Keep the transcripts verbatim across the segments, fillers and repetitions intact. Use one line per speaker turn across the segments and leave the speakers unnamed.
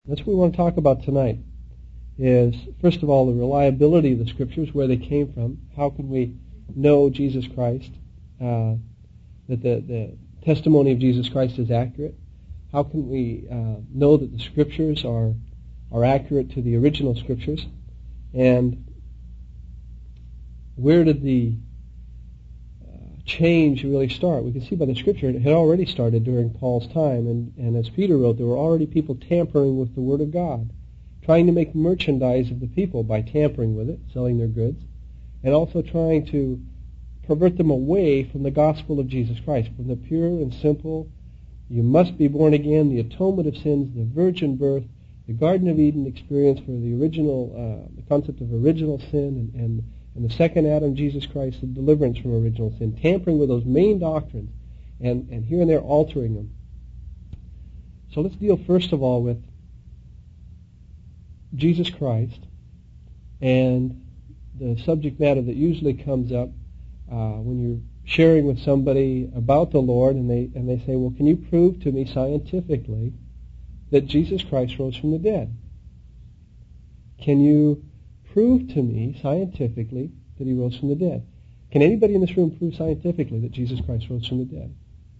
That's what we want to talk about tonight, is, first of all, the reliability of the Scriptures, where they came from. How can we know Jesus Christ, uh, that the, the testimony of Jesus Christ is accurate? How can we uh, know that the Scriptures are, are accurate to the original Scriptures? And where did the change really start? We can see by the Scripture it had already started during Paul's time, and, and as Peter wrote, there were already people tampering with the Word of God, trying to make merchandise of the people by tampering with it, selling their goods, and also trying to pervert them away from the gospel of Jesus Christ, from the pure and simple, you must be born again, the atonement of sins, the virgin birth, the Garden of Eden experience for the original, uh, the concept of original sin, and, and And the second Adam, Jesus Christ, the deliverance from original sin, tampering with those main doctrines, and, and here and there altering them. So let's deal first of all with Jesus Christ and the subject matter that usually comes up uh, when you're sharing with somebody about the Lord, and they and they say, well, can you prove to me scientifically that Jesus Christ rose from the dead? Can you prove to me scientifically that he rose from the dead? Can anybody in this room prove scientifically that Jesus Christ rose from the dead?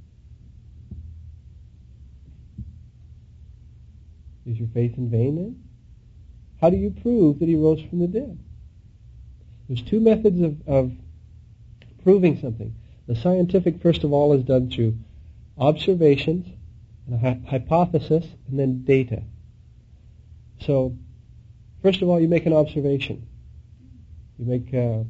Is your faith in vain then? How do you prove that he rose from the dead? There's two methods of, of proving something. The scientific, first of all, is done through observations, and a hy- hypothesis, and then data. So, first of all, you make an observation. You make, uh,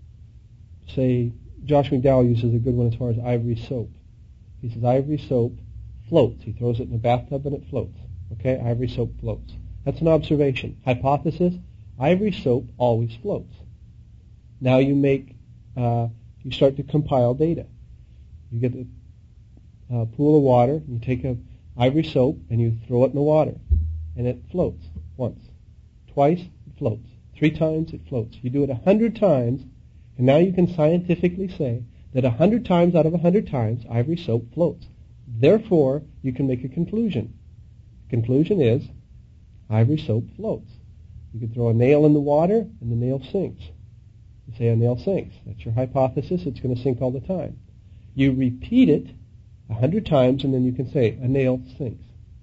say, Josh McDowell uses a good one as far as ivory soap. He says ivory soap floats. He throws it in a bathtub and it floats. Okay, ivory soap floats. That's an observation. Hypothesis, ivory soap always floats. Now you make, uh, you start to compile data. You get a uh, pool of water, you take a ivory soap and you throw it in the water, and it floats once. Twice, it floats. Three times, it floats. You do it a hundred times, and now you can scientifically say that a hundred times out of a hundred times, ivory soap floats. Therefore, you can make a conclusion. The conclusion is, ivory soap floats. You can throw a nail in the water, and the nail sinks. You say a nail sinks. That's your hypothesis. It's going to sink all the time. You repeat it a hundred times, and then you can say a nail sinks.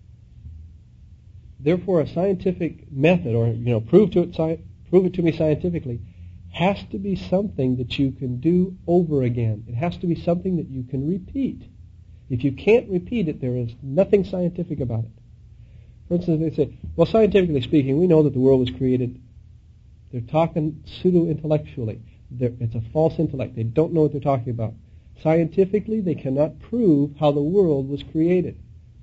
Therefore, a scientific method, or you know, prove to it, sci- prove it to me scientifically, has to be something that you can do over again. It has to be something that you can repeat. If you can't repeat it, there is nothing scientific about it. For instance, they say, well, scientifically speaking, we know that the world was created. They're talking pseudo-intellectually. They're, it's a false intellect. They don't know what they're talking about. Scientifically, they cannot prove how the world was created.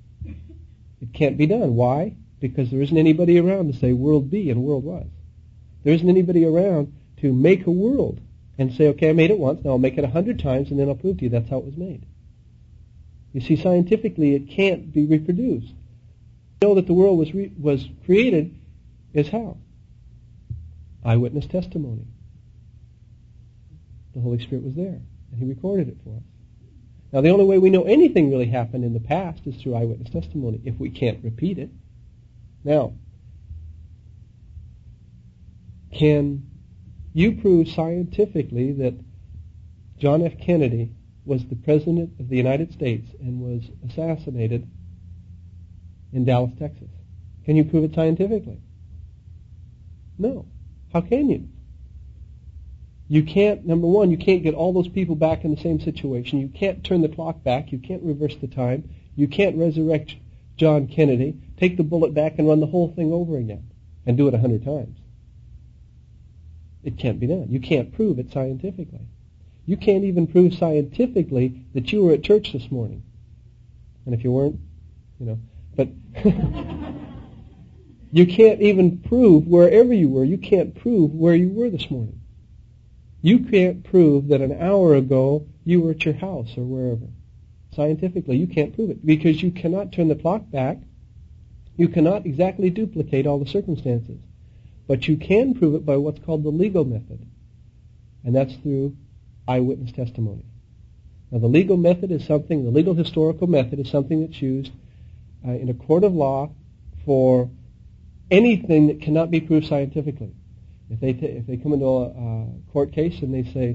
It can't be done. Why? Because there isn't anybody around to say world be and world was. There isn't anybody around to make a world and say, okay, I made it once, now I'll make it a hundred times, and then I'll prove to you that's how it was made. You see, scientifically, it can't be reproduced. To know that the world was re- was created is how? Eyewitness testimony. The Holy Spirit was there, and He recorded it for us. Now, the only way we know anything really happened in the past is through eyewitness testimony, if we can't repeat it. Now, can you prove scientifically that John F. Kennedy was the President of the United States and was assassinated in Dallas, Texas? Can you prove it scientifically? No. How can you? You can't, number one, you can't get all those people back in the same situation. You can't turn the clock back. You can't reverse the time. You can't resurrect John Kennedy, take the bullet back and run the whole thing over again and do it a hundred times. It can't be done. You can't prove it scientifically. You can't even prove scientifically that you were at church this morning. And if you weren't, you know, but you can't even prove wherever you were, you can't prove where you were this morning. You can't prove that an hour ago you were at your house or wherever. Scientifically, you can't prove it because you cannot turn the clock back. You cannot exactly duplicate all the circumstances. But you can prove it by what's called the legal method. And that's through eyewitness testimony. Now, the legal method is something, the legal historical method is something that's used uh, in a court of law for anything that cannot be proved scientifically. If they t- if they come into a uh, court case and they say,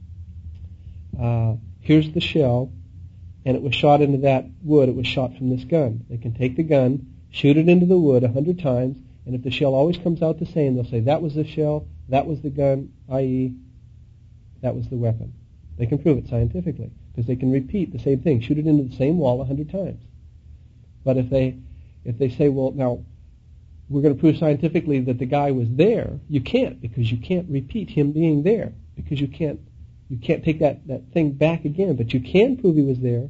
uh, here's the shell, and it was shot into that wood, it was shot from this gun. They can take the gun, shoot it into the wood a hundred times, and if the shell always comes out the same, they'll say that was the shell, that was the gun, that is, that was the weapon. They can prove it scientifically because they can repeat the same thing, shoot it into the same wall a hundred times. But if they if they say, well, now we're going to prove scientifically that the guy was there, you can't, because you can't repeat him being there, because you can't you can't take that, that thing back again. But you can prove he was there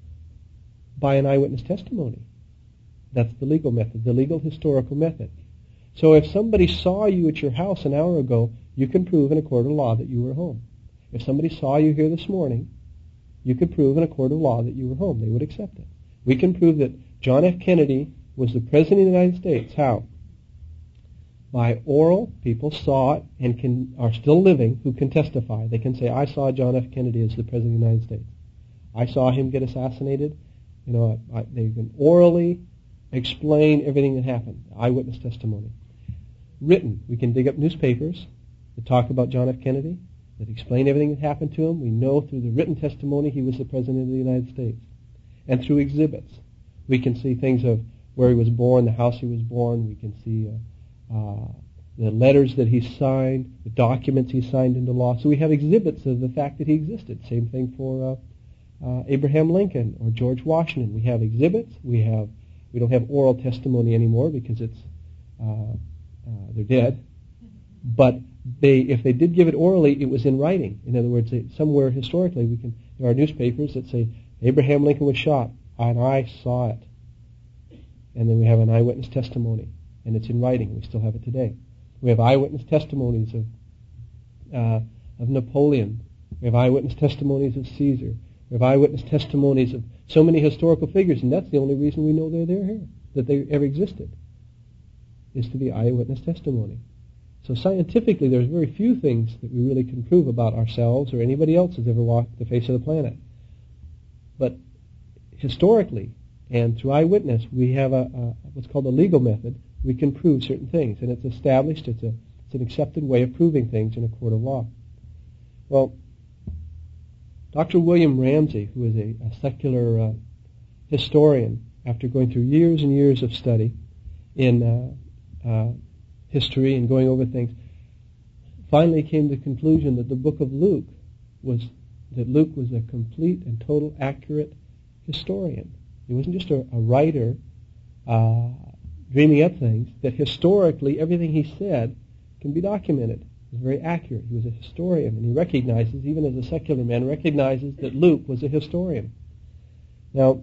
by an eyewitness testimony. That's the legal method, the legal historical method. So if somebody saw you at your house an hour ago, you can prove in a court of law that you were home. If somebody saw you here this morning, you could prove in a court of law that you were home. They would accept it. We can prove that John F. Kennedy was the President of the United States. How? By oral, people saw it and can are still living who can testify. They can say, I saw John F. Kennedy as the President of the United States. I saw him get assassinated. You know, I, I, they can orally explain everything that happened. Eyewitness testimony. Written, we can dig up newspapers that talk about John F. Kennedy, that explain everything that happened to him. We know through the written testimony he was the President of the United States. And through exhibits, we can see things of where he was born, the house he was born. We can see uh, uh, the letters that he signed, the documents he signed into law. So we have exhibits of the fact that he existed. Same thing for uh, uh, Abraham Lincoln or George Washington. We have exhibits. We have we don't have oral testimony anymore because it's uh, uh, they're dead. But they, if they did give it orally, it was in writing. In other words, they, somewhere historically, we can there are newspapers that say Abraham Lincoln was shot, and I saw it. And then we have an eyewitness testimony, and it's in writing. We still have it today. We have eyewitness testimonies of uh, of Napoleon. We have eyewitness testimonies of Caesar. We have eyewitness testimonies of so many historical figures, and that's the only reason we know they're there here, that they ever existed, is to be eyewitness testimony. So scientifically, there's very few things that we really can prove about ourselves or anybody else who's ever walked the face of the planet. But historically, and through eyewitness, we have a, a what's called a legal method. We can prove certain things, and it's established. It's a it's an accepted way of proving things in a court of law. Well, Doctor William Ramsey, who is a, a secular uh, historian, after going through years and years of study in uh, uh, history and going over things, finally came to the conclusion that the book of Luke was that Luke was a complete and total accurate historian. He wasn't just a, a writer uh, dreaming up things, that historically everything he said can be documented. He was very accurate. He was a historian, and he recognizes, even as a secular man, recognizes that Luke was a historian. Now,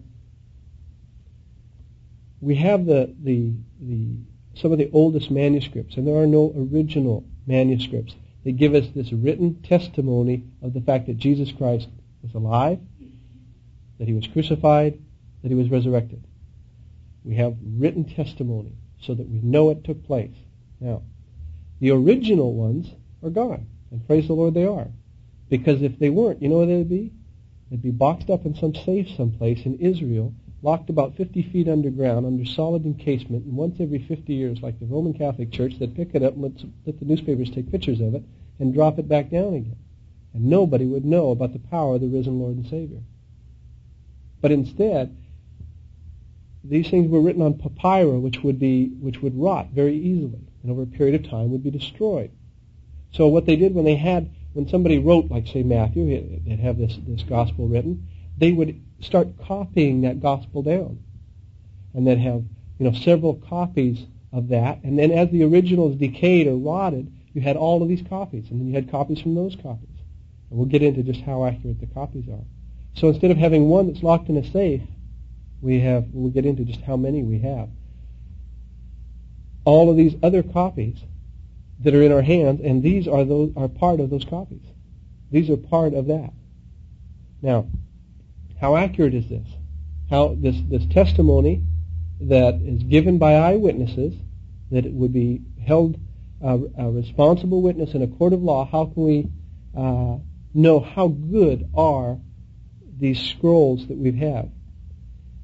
we have the the the some of the oldest manuscripts, and there are no original manuscripts that give us this written testimony of the fact that Jesus Christ was alive, that he was crucified, that he was resurrected. We have written testimony so that we know it took place. Now, the original ones are gone, and praise the Lord they are. Because if they weren't, you know where they would be? They'd be boxed up in some safe someplace in Israel, locked about fifty feet underground under solid encasement, and once every fifty years, like the Roman Catholic Church, they'd pick it up and let, let the newspapers take pictures of it and drop it back down again. And nobody would know about the power of the risen Lord and Savior. But instead, these things were written on papyri, which would be which would rot very easily, and over a period of time would be destroyed. So what they did when they had, when somebody wrote, like say Matthew, they'd have this, this gospel written, they would start copying that gospel down. And they'd have, you know, several copies of that, and then as the originals decayed or rotted, you had all of these copies, and then you had copies from those copies. And we'll get into just how accurate the copies are. So instead of having one that's locked in a safe, we have, we'll get into just how many we have. All of these other copies that are in our hands, and these are those are part of those copies. These are part of that. Now, how accurate is this? How this this testimony that is given by eyewitnesses, that it would be held uh, a responsible witness in a court of law, how can we uh, know how good are these scrolls that we have?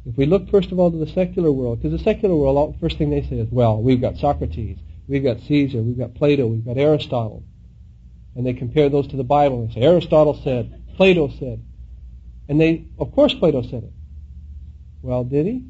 If we look first of all to the secular world, because the secular world, all, the first thing they say is, well, we've got Socrates, we've got Caesar, we've got Plato, we've got Aristotle. And they compare those to the Bible and say, Aristotle said, Plato said. And they, of course Plato said it. Well, did he?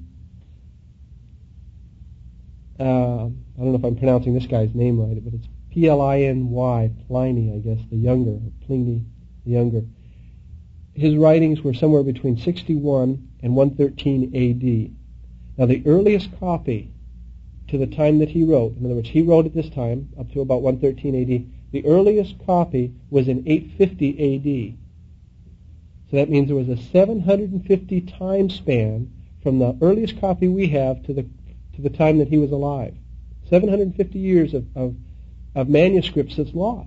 Uh, I don't know if I'm pronouncing this guy's name right, but it's P L I N Y, Pliny, I guess, the Younger, or Pliny the Younger. His writings were somewhere between sixty-one and one thirteen A D. Now, the earliest copy to the time that he wrote, in other words, he wrote at this time, up to about one thirteen A D, the earliest copy was in eight fifty A D. So that means there was a seven hundred fifty time span from the earliest copy we have to the to the time that he was alive. seven hundred fifty years of, of, of manuscripts that's lost.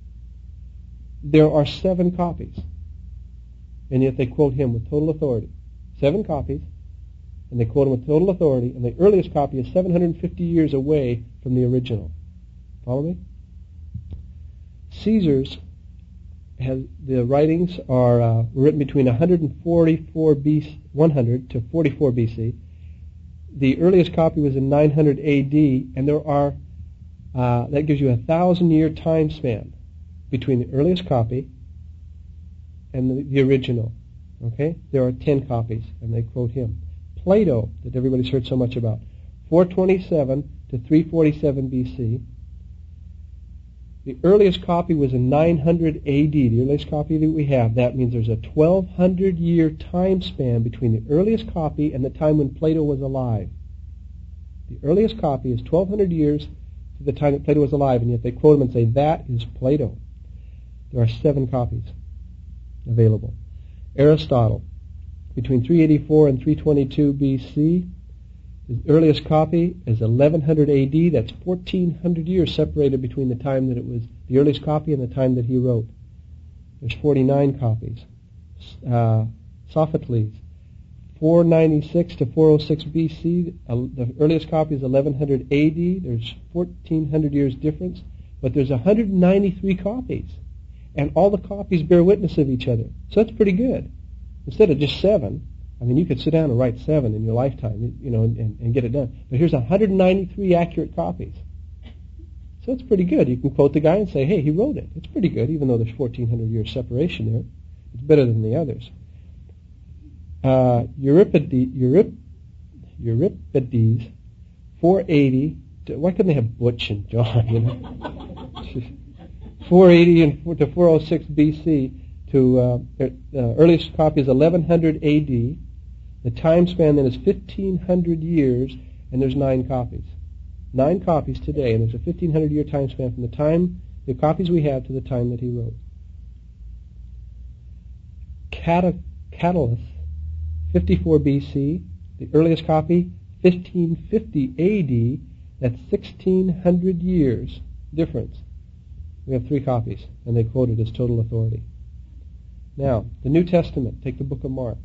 There are seven copies. And yet they quote him with total authority. Seven copies, and they quote him with total authority, and the earliest copy is seven hundred fifty years away from the original. Follow me? Caesar's has, the writings are uh, written between one forty-four B C, one hundred to forty-four B C. The earliest copy was in nine hundred A D, and there are, uh, that gives you a thousand year time span between the earliest copy and the, the original. Okay? There are ten copies, and they quote him. Plato, that everybody's heard so much about, four twenty-seven to three forty-seven B C. The earliest copy was in nine hundred A D, the earliest copy that we have. That means there's a twelve hundred year time span between the earliest copy and the time when Plato was alive. The earliest copy is twelve hundred years to the time that Plato was alive, and yet they quote him and say, that is Plato. There are seven copies available. Aristotle, between three eighty-four and three twenty-two B C. His earliest copy is eleven hundred A D. That's fourteen hundred years separated between the time that it was the earliest copy and the time that he wrote. There's forty-nine copies. Uh, Sophocles, four ninety-six to four oh six B C. Uh, the earliest copy is eleven hundred A D. There's fourteen hundred years difference, but there's one hundred ninety-three copies, and all the copies bear witness of each other. So that's pretty good. Instead of just seven, I mean, you could sit down and write seven in your lifetime, you know, and, and get it done. But here's one hundred ninety-three accurate copies. So it's pretty good. You can quote the guy and say, hey, he wrote it. It's pretty good, even though there's fourteen hundred years separation there. It's better than the others. Uh, Euripides, Eurip, Euripides, four eighty. To, why couldn't they have Butch and John, you know? four eighty and to four oh six B C. To uh, uh, earliest copy is eleven hundred A D. The time span then is fifteen hundred years, and there's nine copies. Nine copies today, and there's a fifteen hundred year time span from the time, the copies we have, to the time that he wrote. Cata- Catullus, fifty-four B C. The earliest copy, fifteen fifty A D. That's sixteen hundred years difference. We have three copies, and they quote it as total authority. Now, the New Testament, take the book of Mark.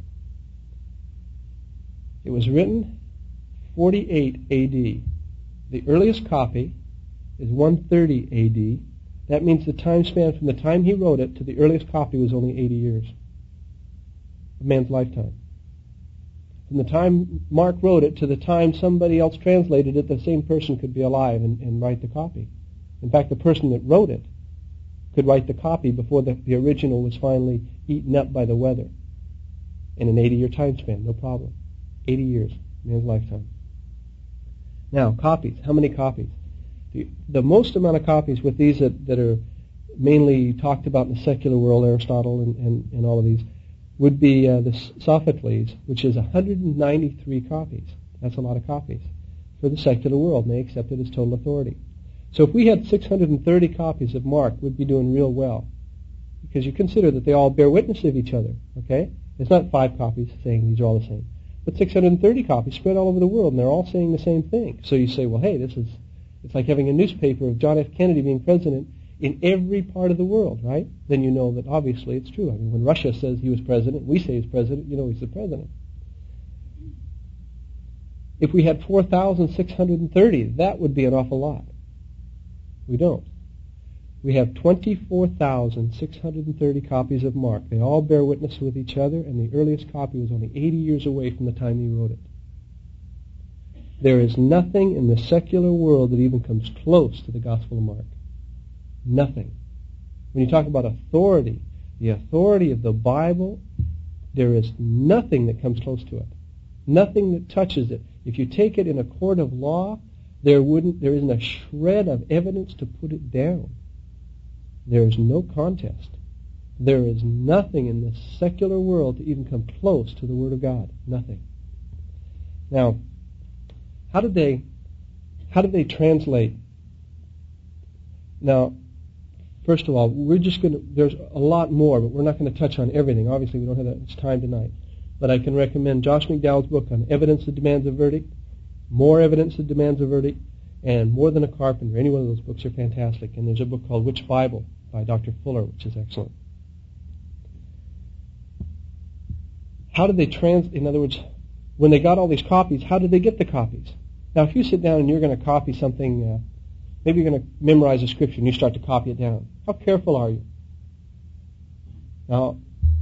It was written forty-eight A D. The earliest copy is one thirty A D. That means the time span from the time he wrote it to the earliest copy was only eighty years. A man's lifetime. From the time Mark wrote it to the time somebody else translated it, the same person could be alive and, and write the copy. In fact, the person that wrote it could write the copy before the, the original was finally eaten up by the weather. In an eighty year time span, no problem. eighty years, man's lifetime. Now, copies. How many copies? The, the most amount of copies with these that, that are mainly talked about in the secular world, Aristotle and, and, and all of these, would be uh, the Sophocles, which is one hundred ninety-three copies. That's a lot of copies for the secular world, and they accept it as total authority. So if we had six hundred thirty copies of Mark, we'd be doing real well. Because you consider that they all bear witness of each other, okay? It's not five copies saying these are all the same. But six hundred thirty copies spread all over the world, and they're all saying the same thing. So you say, well, hey, this is, it's like having a newspaper of John F. Kennedy being president in every part of the world, right? Then you know that obviously it's true. I mean, when Russia says he was president, we say he's president, you know he's the president. If we had four thousand six hundred thirty, that would be an awful lot. We don't. we have twenty-four thousand six hundred thirty copies of Mark. They all bear witness with each other, and the earliest copy was only eighty years away from the time he wrote it. There is nothing in the secular world that even comes close to the Gospel of Mark. Nothing. When you talk about authority, the authority of the Bible, there is nothing that comes close to it. Nothing that touches it. If you take it in a court of law, there wouldn't, there isn't a shred of evidence to put it down. There is no contest. There is nothing in the secular world to even come close to the Word of God. Nothing. Now, how did they, how did they translate? Now, first of all, we're just going to, there's a lot more, but we're not going to touch on everything. Obviously, we don't have that much time tonight. But I can recommend Josh McDowell's book on Evidence That Demands a Verdict, More Evidence That Demands a Verdict, and More Than a Carpenter. Any one of those books are fantastic. And there's a book called Which Bible by Doctor Fuller, which is excellent. How did they trans, in other words, when they got all these copies, how did they get the copies? Now, if you sit down and you're going to copy something, uh, maybe you're going to memorize a scripture and you start to copy it down. How careful are you? Now,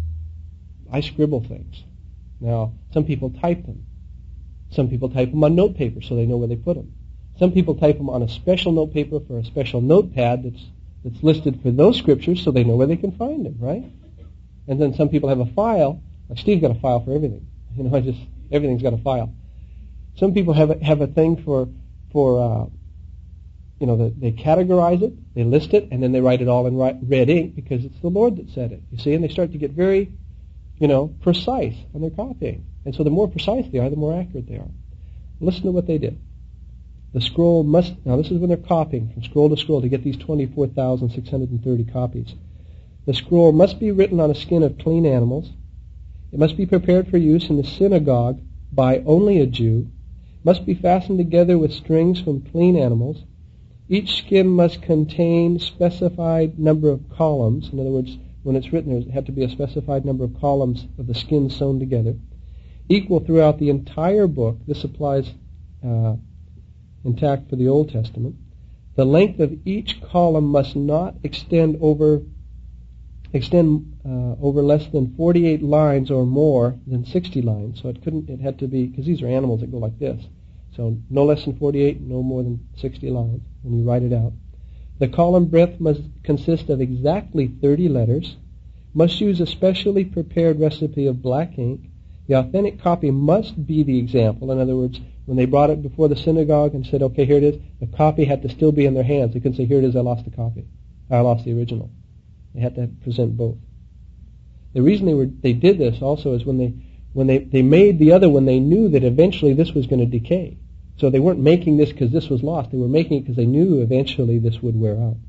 I scribble things. Now, some people type them. Some people type them on note paper so they know where they put them. Some people type them on a special note paper for a special notepad that's that's listed for those scriptures so they know where they can find them, right? And then some people have a file. Like Steve's got a file for everything. You know, I just everything's got a file. Some people have a, have a thing for for uh, you know, the, they categorize it, they list it, and then they write it all in red ink because it's the Lord that said it. You see, and they start to get very, you know, precise on their copying. And so the more precise they are, the more accurate they are. Listen to what they did. The scroll must, now this is when they're copying from scroll to scroll to get these twenty-four thousand six hundred thirty copies. The scroll must be written on a skin of clean animals. It must be prepared for use in the synagogue by only a Jew. It must be fastened together with strings from clean animals. Each skin must contain specified number of columns. In other words, when it's written, there had to be a specified number of columns of the skin sewn together, equal throughout the entire book. This applies uh, intact for the Old Testament. The length of each column must not extend over extend uh, over less than forty-eight lines or more than sixty lines. So it couldn't. It had to be, because these are animals that go like this. So no less than forty-eight, no more than sixty lines when you write it out. The column breadth must consist of exactly thirty letters. Must use a specially prepared recipe of black ink. The authentic copy must be the example. In other words, when they brought it before the synagogue and said, okay, here it is, the copy had to still be in their hands. They couldn't say, here it is, I lost the copy. I lost the original. They had to present both. The reason they were they did this also is when they when they, they made the other one, they knew that eventually this was going to decay. So they weren't making this because this was lost. They were making it because they knew eventually this would wear out.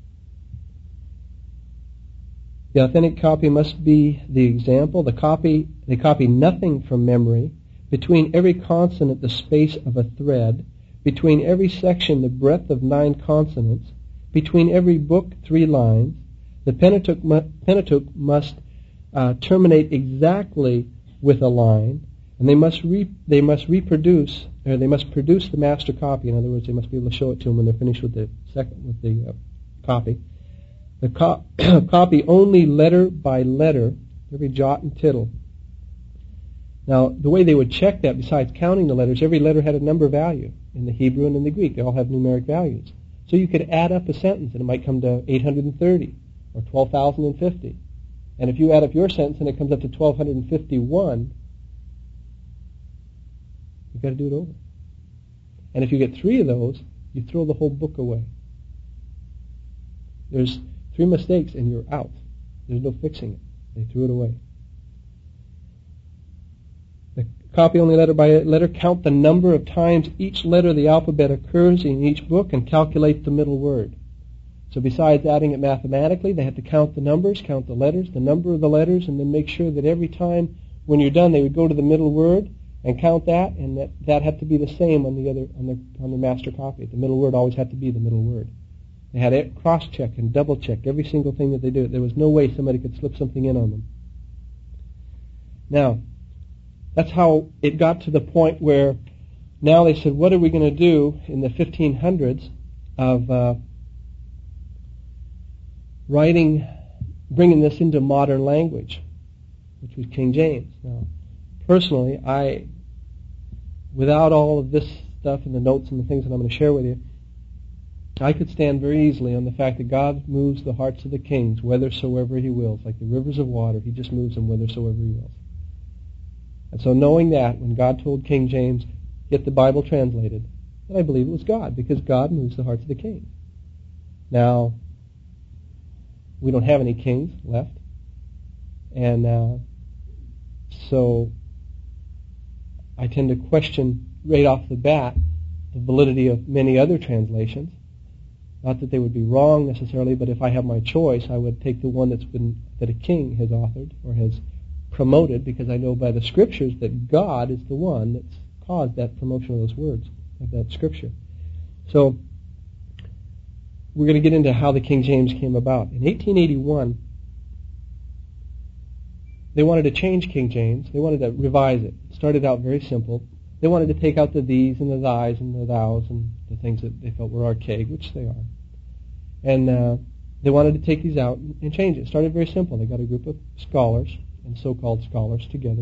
The authentic copy must be the example. The copy they copy nothing from memory. Between every consonant, the space of a thread. Between every section, the breadth of nine consonants. Between every book, three lines. The Pentateuch, mu- Pentateuch must uh, terminate exactly with a line, and they must re- they must reproduce, or they must produce the master copy. In other words, they must be able to show it to them when they're finished with the second with the uh, copy. The co- copy only letter by letter, every jot and tittle. Now, the way they would check that, besides counting the letters, every letter had a number value in the Hebrew and in the Greek. They all have numeric values. So you could add up a sentence, and it might come to eight hundred thirty or twelve thousand fifty. And if you add up your sentence and it comes up to twelve fifty-one, you've got to do it over. And if you get three of those, you throw the whole book away. There's three mistakes and you're out. There's no fixing it. They threw it away. The copy only letter by letter, count the number of times each letter of the alphabet occurs in each book and calculate the middle word. So besides adding it mathematically, they had to count the numbers, count the letters, the number of the letters, and then make sure that every time when you're done, they would go to the middle word and count that, and that, that had to be the same on the other on the on the master copy. The middle word always had to be the middle word. They had to cross-check and double-check every single thing that they did. There was no way somebody could slip something in on them. Now, that's how it got to the point where now they said, what are we going to do in the fifteen hundreds of uh, writing, bringing this into modern language, which was King James. Now, personally, I, without all of this stuff and the notes and the things that I'm going to share with you, I could stand very easily on the fact that God moves the hearts of the kings whithersoever He wills, like the rivers of water. He just moves them whithersoever He wills. And so knowing that, when God told King James, get the Bible translated, then I believe it was God, because God moves the hearts of the kings. Now, we don't have any kings left, and uh, so I tend to question right off the bat the validity of many other translations. Not that they would be wrong necessarily, but if I have my choice, I would take the one that's been that a king has authored or has promoted, because I know by the Scriptures that God is the one that's caused that promotion of those words, of that Scripture. So we're going to get into how the King James came about. In eighteen eighty-one, they wanted to change King James. They wanted to revise it. It started out very simple. They wanted to take out the these and the thys and the thous and the things that they felt were archaic, which they are. And uh, they wanted to take these out and change it. It started very simple. They got a group of scholars and so-called scholars together.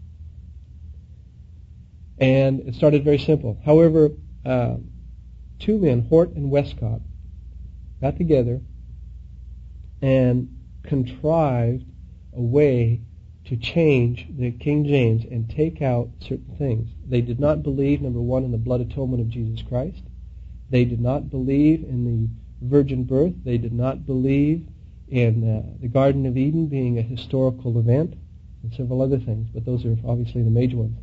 And it started very simple. However, uh, two men, Hort and Westcott, got together and contrived a way to change the King James and take out certain things. They did not believe, number one, in the blood atonement of Jesus Christ. They did not believe in the virgin birth. They did not believe in uh, the Garden of Eden being a historical event, and several other things, but those are obviously the major ones.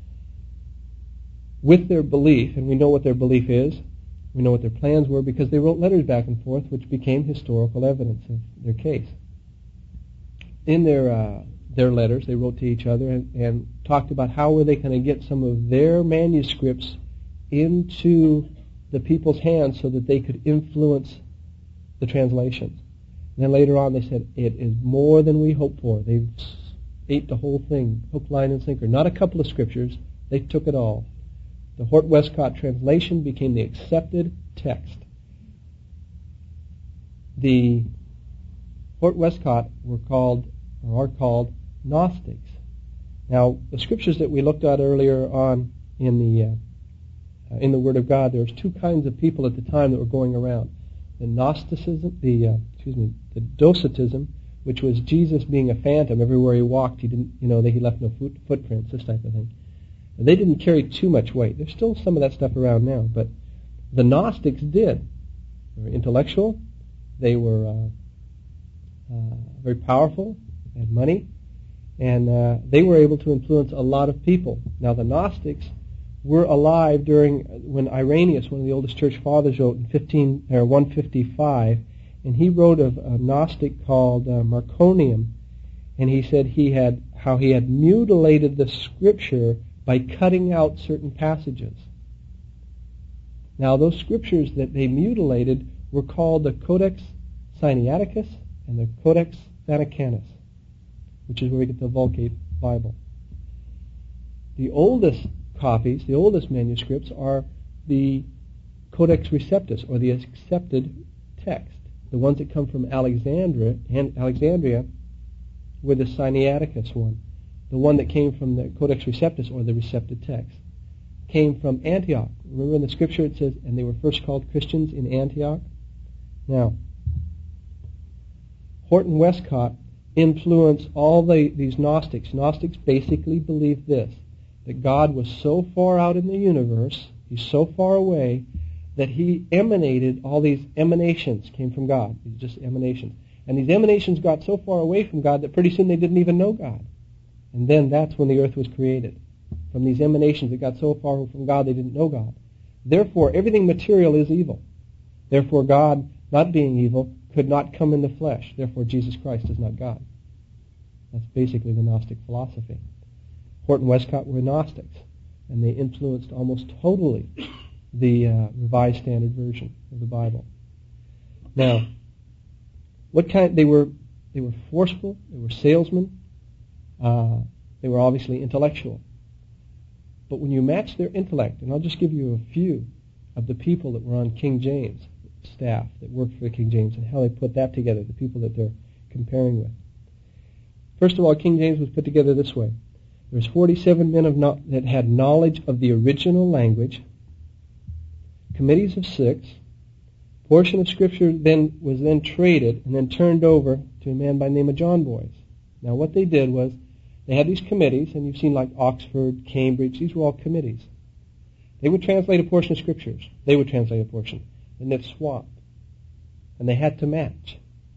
With their belief, and we know what their belief is, we know what their plans were, because they wrote letters back and forth which became historical evidence of their case. In their uh, their letters, they wrote to each other and, and talked about how were they going to get some of their manuscripts into the people's hands so that they could influence the translations. And then later on they said, it is more than we hoped for. They ate the whole thing, hook, line, and sinker. Not a couple of scriptures. They took it all. The Hort-Westcott translation became the accepted text. The Hort-Westcott were called, or are called, Gnostics. Now, the scriptures that we looked at earlier on in the uh, in the Word of God, there was two kinds of people at the time that were going around: the Gnosticism, the uh, excuse me, the Docetism, which was Jesus being a phantom everywhere He walked. He didn't, you know, that He left no foot, footprints, this type of thing. And they didn't carry too much weight. There's still some of that stuff around now, but the Gnostics did. They were intellectual. They were uh, uh, very powerful. They had money. And uh, they were able to influence a lot of people. Now, the Gnostics were alive during when Irenaeus, one of the oldest church fathers, wrote in fifteen or one fifty-five, and he wrote of a Gnostic called uh, Marconium, and he said he had how he had mutilated the Scripture by cutting out certain passages. Now, those scriptures that they mutilated were called the Codex Sinaiticus and the Codex Vaticanus, which is where we get the Vulgate Bible. The oldest copies, the oldest manuscripts, are the Codex Receptus, or the accepted text. The ones that come from Alexandria, Alexandria were the Sinaiticus one. The one that came from the Codex Receptus, or the recepted text, came from Antioch. Remember in the scripture it says, and they were first called Christians in Antioch? Now, Hort and Westcott influenced all the, these Gnostics. Gnostics basically believed this, that God was so far out in the universe, He's so far away, that He emanated, all these emanations came from God. These just emanations. And these emanations got so far away from God that pretty soon they didn't even know God. And then that's when the earth was created. From these emanations that got so far from God they didn't know God. Therefore, everything material is evil. Therefore, God, not being evil, could not come in the flesh. Therefore, Jesus Christ is not God. That's basically the Gnostic philosophy. Hort and Westcott were Gnostics, and they influenced almost totally the uh, Revised Standard Version of the Bible. Now, what kind? They were they were forceful. They were salesmen. Uh, they were obviously intellectual. But when you match their intellect, and I'll just give you a few of the people that were on King James, staff that worked for the King James and how they put that together, the people that they're comparing with. First of all, King James was put together this way. There's forty-seven men of no- that had knowledge of the original language, committees of six. Portion of Scripture then was then traded and then turned over to a man by the name of John Boyce. Now what they did was, they had these committees, and you've seen like Oxford, Cambridge, these were all committees. They would translate a portion of Scriptures. They would translate a portion. And they'd swap. And they had to match.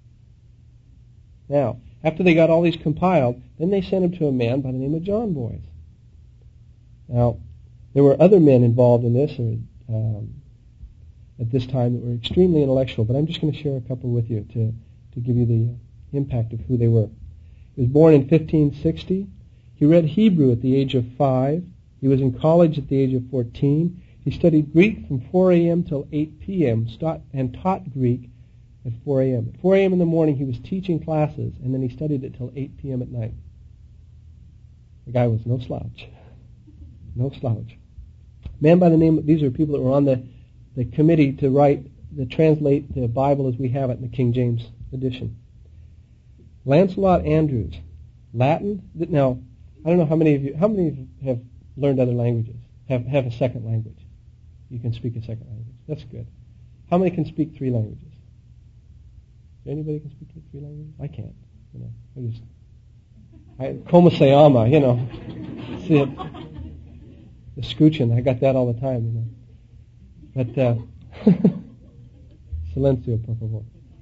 Now, after they got all these compiled, then they sent them to a man by the name of John Boyce. Now, there were other men involved in this or, um, at this time that were extremely intellectual, but I'm just going to share a couple with you to, to give you the impact of who they were. He was born in fifteen sixty. He read Hebrew at the age of five. He was in college at the age of fourteen. He studied Greek from four a.m. till eight p.m. and taught Greek at four a.m. At four a.m. in the morning he was teaching classes, and then he studied it till eight p.m. at night. The guy was no slouch. No slouch. Man by the name of, these are people that were on the, the committee to write, to translate the Bible as we have it in the King James edition. Lancelot Andrewes, Latin. Now, I don't know how many of you, how many of you have learned other languages, have, have a second language? You can speak a second language. That's good. How many can speak three languages? Anybody can speak three languages? I can't. You know, I just, I, Como se llama, you know. See it. The scooching, I got that all the time, you know. But, uh, silencio, por favor.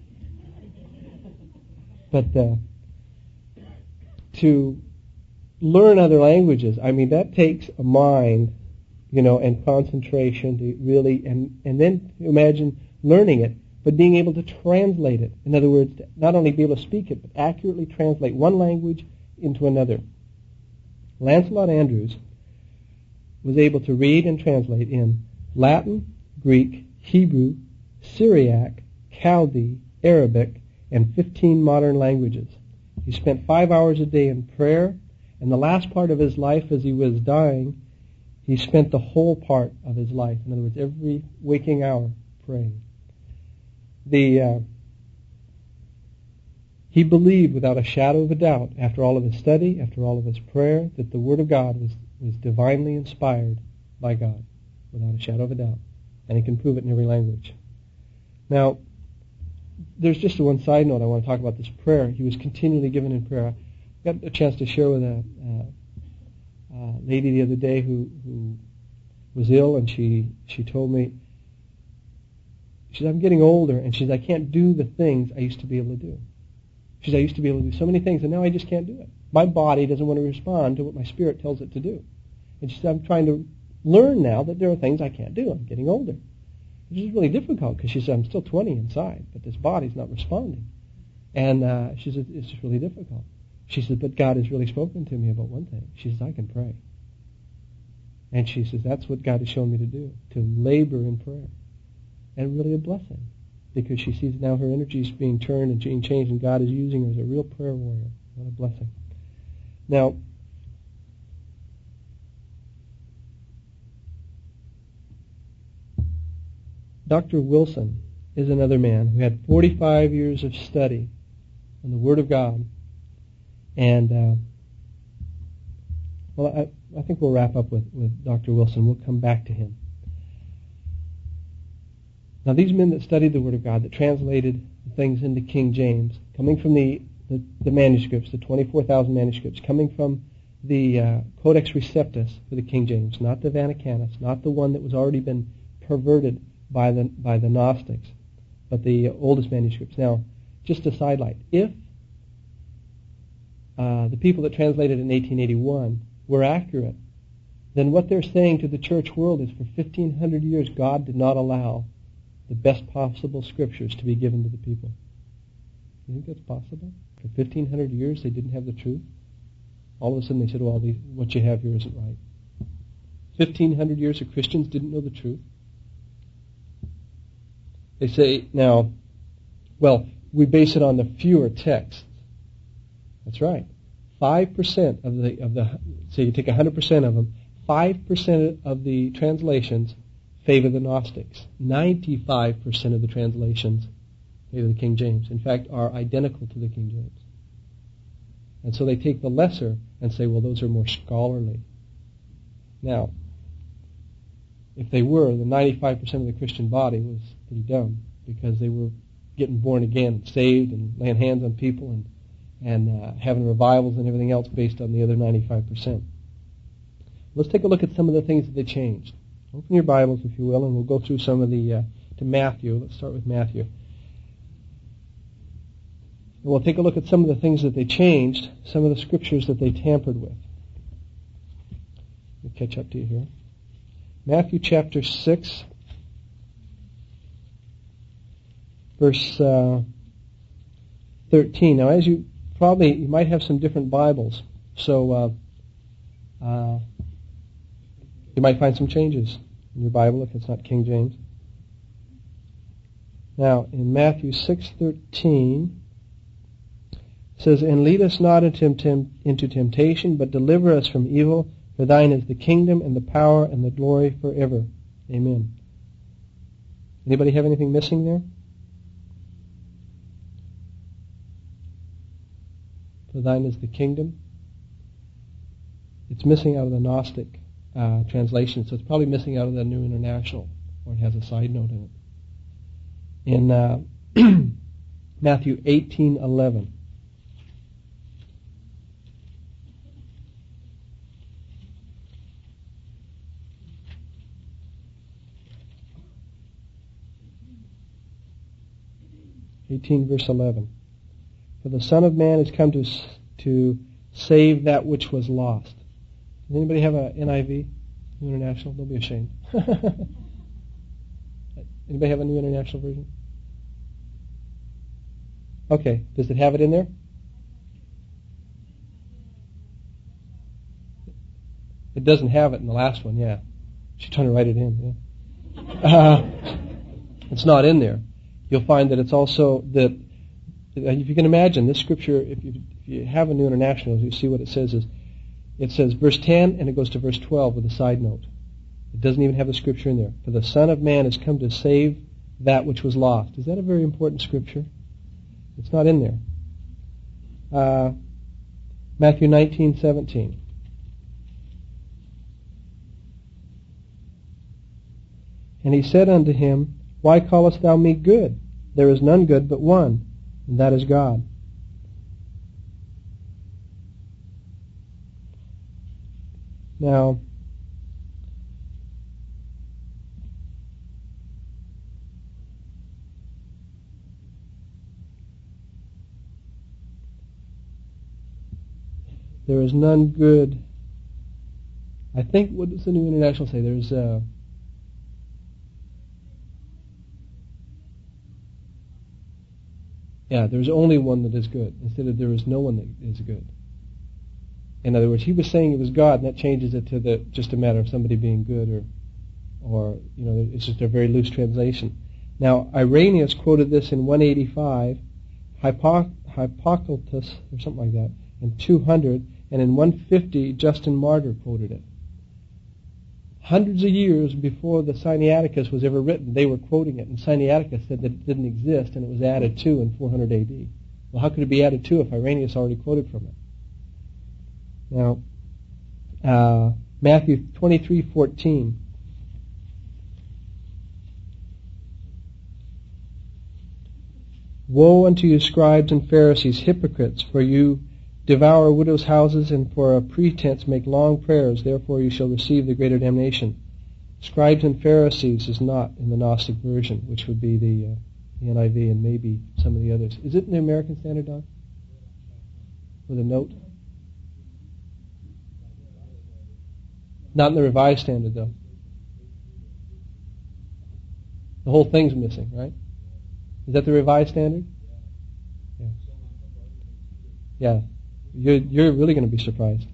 But uh, to learn other languages, I mean, that takes a mind, you know, and concentration to really, and, and then imagine learning it, but being able to translate it. In other words, to not only be able to speak it, but accurately translate one language into another. Lancelot Andrewes was able to read and translate in Latin, Greek, Hebrew, Syriac, Chaldee, Arabic, and fifteen modern languages. He spent five hours a day in prayer, and the last part of his life as he was dying, he spent the whole part of his life, in other words, every waking hour, praying. The uh, he believed without a shadow of a doubt, after all of his study, after all of his prayer, that the Word of God was, was divinely inspired by God, without a shadow of a doubt. And he can prove it in every language. Now, there's just a one side note I want to talk about this prayer. He was continually given in prayer. I got a chance to share with a, uh, a lady the other day who, who was ill, and she, she told me, she said, I'm getting older, and she said, I can't do the things I used to be able to do. She said, I used to be able to do so many things, and now I just can't do it. My body doesn't want to respond to what my spirit tells it to do. And she said, I'm trying to learn now that there are things I can't do. I'm getting older. Which is really difficult, because she said, I'm still twenty inside, but this body's not responding. And uh, she said, it's just really difficult. She said, but God has really spoken to me about one thing. She says, I can pray. And she says, that's what God has shown me to do, to labor in prayer. And really a blessing, because she sees now her energy is being turned and being changed, and God is using her as a real prayer warrior. What a blessing. Now, Doctor Wilson is another man who had forty-five years of study in the Word of God. And, uh, well, I, I think we'll wrap up with, with Doctor Wilson. We'll come back to him. Now, these men that studied the Word of God, that translated things into King James, coming from the, the, the manuscripts, the twenty-four thousand manuscripts, coming from the uh, Codex Receptus for the King James, not the Vaticanus, not the one that was already been perverted by the by the Gnostics, but the oldest manuscripts. Now, just a sidelight, if uh, the people that translated in eighteen eighty-one were accurate, then what they're saying to the church world is for fifteen hundred years God did not allow the best possible scriptures to be given to the people. You think that's possible? For fifteen hundred years they didn't have the truth? All of a sudden they said, well, the, what you have here isn't right. fifteen hundred years of Christians didn't know the truth? They say, now, well, we base it on the fewer texts. That's right. five percent of the, of the, say you take one hundred percent of them, five percent of the translations favor the Gnostics. ninety-five percent of the translations favor the King James. In fact, are identical to the King James. And so they take the lesser and say, well, those are more scholarly. Now, if they were, the ninety-five percent of the Christian body was pretty dumb, because they were getting born again, saved, and laying hands on people, and and uh, having revivals and everything else based on the other ninety-five percent. Let's take a look at some of the things that they changed. Open your Bibles, if you will, and we'll go through some of the, uh, to Matthew. Let's start with Matthew. And we'll take a look at some of the things that they changed, some of the scriptures that they tampered with. Let me catch up to you here. Matthew chapter six, verse uh, thirteen. Now, as you probably, you might have some different Bibles, so uh, uh, you might find some changes in your Bible if it's not King James. Now, in Matthew six thirteen, it says, "And lead us not into, temp- into temptation, but deliver us from evil. For thine is the kingdom and the power and the glory forever. Amen." Anybody have anything missing there? For thine is the kingdom. It's missing out of the Gnostic uh, translation, so it's probably missing out of the New International, or it has a side note in it. In uh, Matthew eighteen eleven. eighteen verse eleven. "For the Son of Man is come to to save that which was lost." Does anybody have a N I V, New International? Don't be ashamed. Anybody have a New International Version? Okay. Does it have it in there? It doesn't have it in the last one, yeah. She's trying to write it in, yeah. Uh, it's not in there. You'll find that it's also that, if you can imagine, this scripture, if you, if you have a New International, you see what it says is, it says verse ten and it goes to verse twelve with a side note. It doesn't even have the scripture in there. "For the Son of Man has come to save that which was lost." Is that a very important scripture? It's not in there. Uh, Matthew nineteen seventeen. "And he said unto him, Why callest thou me good? There is none good but one, and that is God." Now, there is none good. I think, what does the New International say? There's uh, Yeah, there's only one that is good, instead of there is no one that is good. In other words, he was saying it was God, and that changes it to the just a matter of somebody being good, or, or you know, it's just a very loose translation. Now, Irenaeus quoted this in one eighty-five, Hypoc- Hippocrates, or something like that, in two hundred, and in one fifty, Justin Martyr quoted it. Hundreds of years before the Sinaiticus was ever written, they were quoting it, and Sinaiticus said that it didn't exist, and it was added to in four hundred A D. Well, how could it be added to if Irenaeus already quoted from it? Now, uh, Matthew twenty-three fourteen. "Woe unto you, scribes and Pharisees, hypocrites, for you devour widows' houses, and for a pretense make long prayers, therefore you shall receive the greater damnation." Scribes and Pharisees is not in the Gnostic version, which would be the, uh, the N I V and maybe some of the others. Is it in the American Standard, Don? With a note? Not in the Revised Standard, though. The whole thing's missing, right? Is that the Revised Standard? Yeah. Yeah. You're, you're really going to be surprised.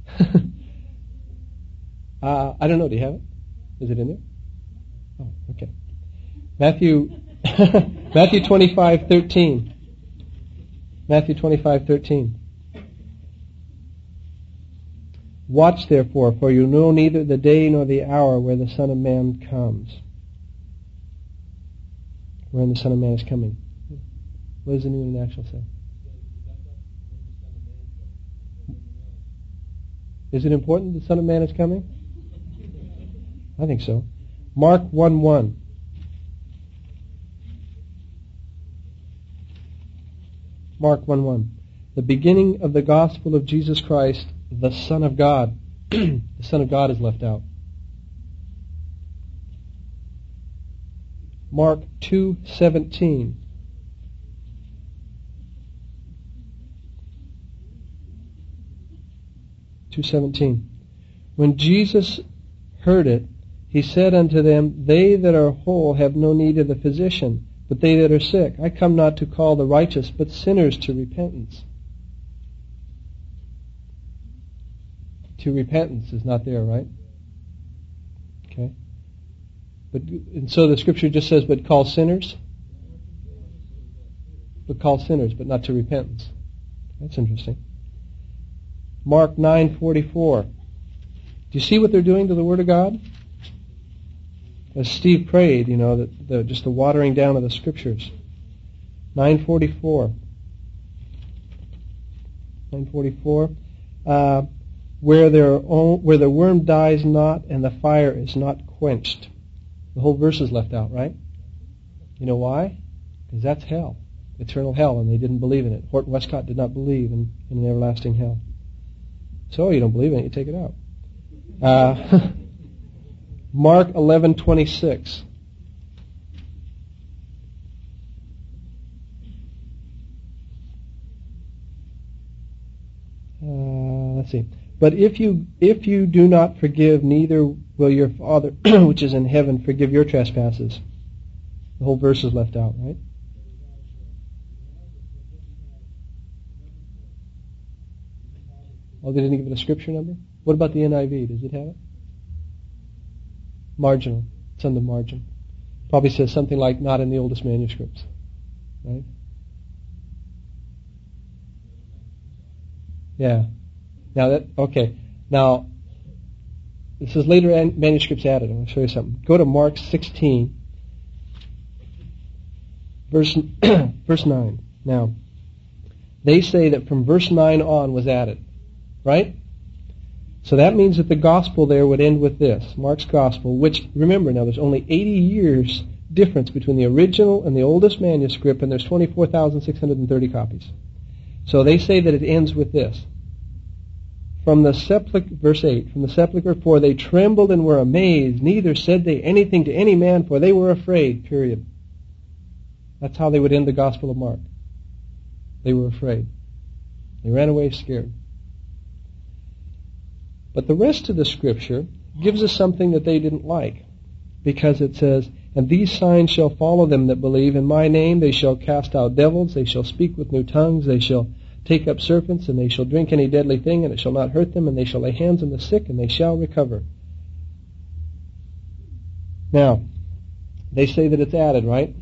uh, I don't know. Do you have it? Is it in there? Oh, okay. Matthew, Matthew twenty-five thirteen. Matthew twenty-five thirteen. "Watch therefore, for you know neither the day nor the hour where the Son of Man comes." wherein the Son of Man is coming. What does the New International say? Is it important the Son of Man is coming? I think so. Mark one one. Mark one one. The beginning of the gospel of Jesus Christ, the Son of God. The Son of God is left out. Mark two seventeen. two seventeen. When Jesus heard it, he said unto them, They that are whole have no need of the physician, but they that are sick. I come not to call the righteous, but sinners to repentance. To repentance is not there, right? Okay. But and so the scripture just says, but call sinners? But call sinners, but not to repentance. That's interesting. Mark nine forty-four. Do you see what they're doing to the Word of God? As Steve prayed, you know, that the, just the watering down of the Scriptures. nine forty-four. nine forty-four. Uh, where their own, where the worm dies not and the fire is not quenched. The whole verse is left out, right? You know why? Because that's hell, eternal hell, and they didn't believe in it. Horton Westcott did not believe in, in an everlasting hell. So you don't believe in it, you take it out. Uh, Mark eleven twenty-six. Uh, let's see. But if you if you do not forgive, neither will your Father which is in heaven forgive your trespasses. The whole verse is left out, right? Oh, they didn't give it a scripture number? What about the N I V? Does it have it? Marginal. It's on the margin. Probably says something like, not in the oldest manuscripts. Right? Yeah. Now that, okay. Now, this is later an- manuscripts added. I'll show you something. Go to Mark sixteen, verse, verse nine. Now, they say that from verse nine on was added. Right? So that means that the gospel there would end with this, Mark's gospel, which, remember now, there's only eighty years difference between the original and the oldest manuscript, and there's twenty-four thousand six hundred thirty copies. So they say that it ends with this. From the sepulchre, verse eight, from the sepulchre, for they trembled and were amazed, neither said they anything to any man, for they were afraid, period. That's how they would end the gospel of Mark. They were afraid. They ran away scared. But the rest of the scripture gives us something that they didn't like, because it says, And these signs shall follow them that believe. In my name they shall cast out devils, they shall speak with new tongues, they shall take up serpents, and they shall drink any deadly thing, and it shall not hurt them, and they shall lay hands on the sick, and they shall recover. Now, they say that it's added, right?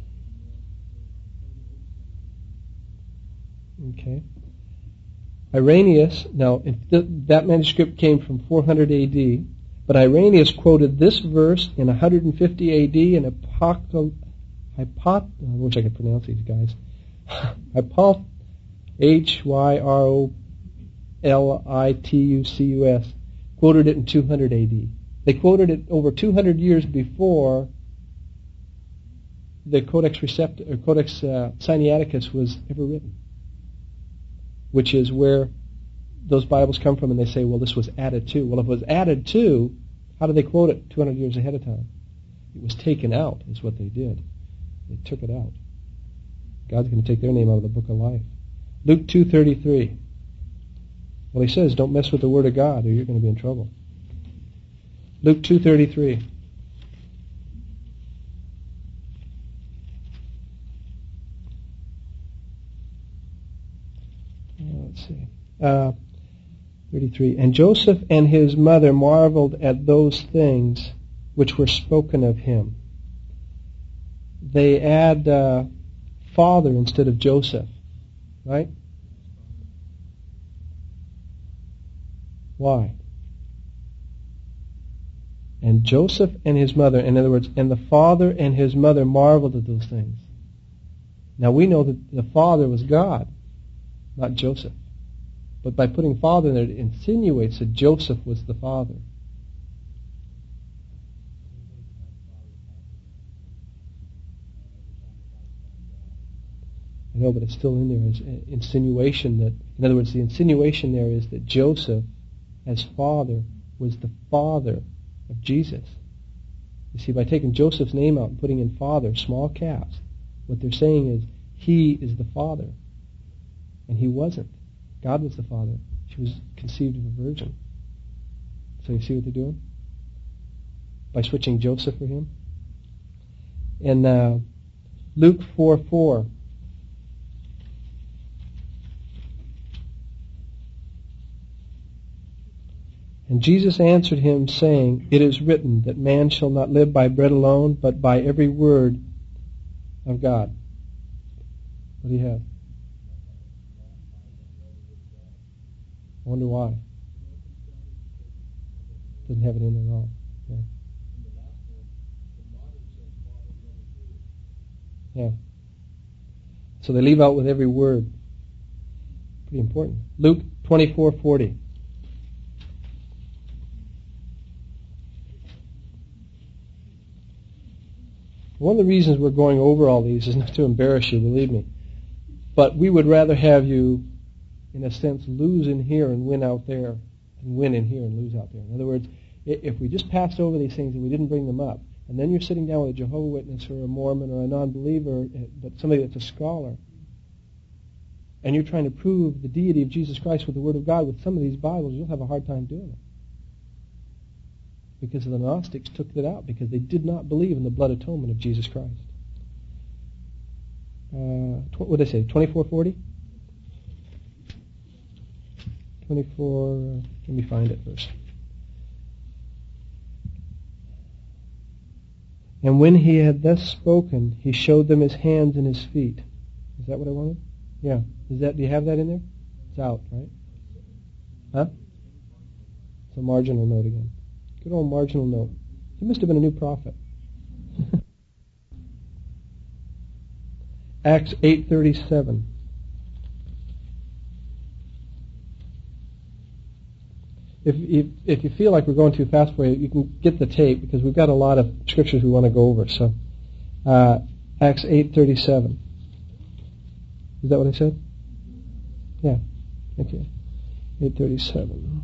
Okay. Irenaeus, now th- that manuscript came from four hundred A D, but Irenaeus quoted this verse in one hundred fifty A D in Apocal, Hypot, I wish I could pronounce these guys, Hypol, H Y R O L I T U C U S, quoted it in two hundred A D. They quoted it over two hundred years before the Codex Recept- or Codex uh, Sinaiticus was ever written, which is where those Bibles come from, and they say, well, this was added to. Well, if it was added to, how did they quote it two hundred years ahead of time? It was taken out, is what they did. They took it out. God's going to take their name out of the book of life. Luke two thirty-three. Well, he says, don't mess with the Word of God, or you're going to be in trouble. Luke two thirty-three. Let's see. Uh, thirty-three. And Joseph and his mother marveled at those things which were spoken of him. They add uh, father instead of Joseph. Right? Why? And Joseph and his mother, in other words, and the father and his mother marveled at those things. Now we know that the Father was God, not Joseph. But by putting Father in there, it insinuates that Joseph was the Father. I know, but it's still in there as an insinuation that, in other words, the insinuation there is that Joseph, as father, was the father of Jesus. You see, by taking Joseph's name out and putting in Father, small caps, what they're saying is, he is the Father. And he wasn't. God was the Father. She was conceived of a virgin. So you see what they're doing? By switching Joseph for him. In uh, Luke four four, and Jesus answered him, saying, It is written that man shall not live by bread alone, but by every word of God. What do you have? I wonder why. Doesn't have it in there at all. Yeah. Yeah. So they leave out with every word. Pretty important. Luke twenty-four forty. One of the reasons we're going over all these is not to embarrass you, believe me. But we would rather have you, in a sense, lose in here and win out there, and win in here and lose out there. In other words, if we just passed over these things and we didn't bring them up, and then you're sitting down with a Jehovah's Witness or a Mormon or a non-believer, but somebody that's a scholar, and you're trying to prove the deity of Jesus Christ with the Word of God with some of these Bibles, you'll have a hard time doing it. Because the Gnostics took it out, because they did not believe in the blood atonement of Jesus Christ. Uh, tw- what did I say, twenty-four forty? twenty-four, uh, let me find it first. And when he had thus spoken, he showed them his hands and his feet. Is that what I wanted? Yeah. Is that? Do you have that in there? It's out, right? Huh? It's a marginal note again. Good old marginal note. He must have been a new prophet. Acts eight thirty-seven. If, if if you feel like we're going too fast for you, you can get the tape, because we've got a lot of scriptures we want to go over. So, uh, Acts eight thirty-seven. Is that what I said? Yeah. Okay. eight thirty-seven.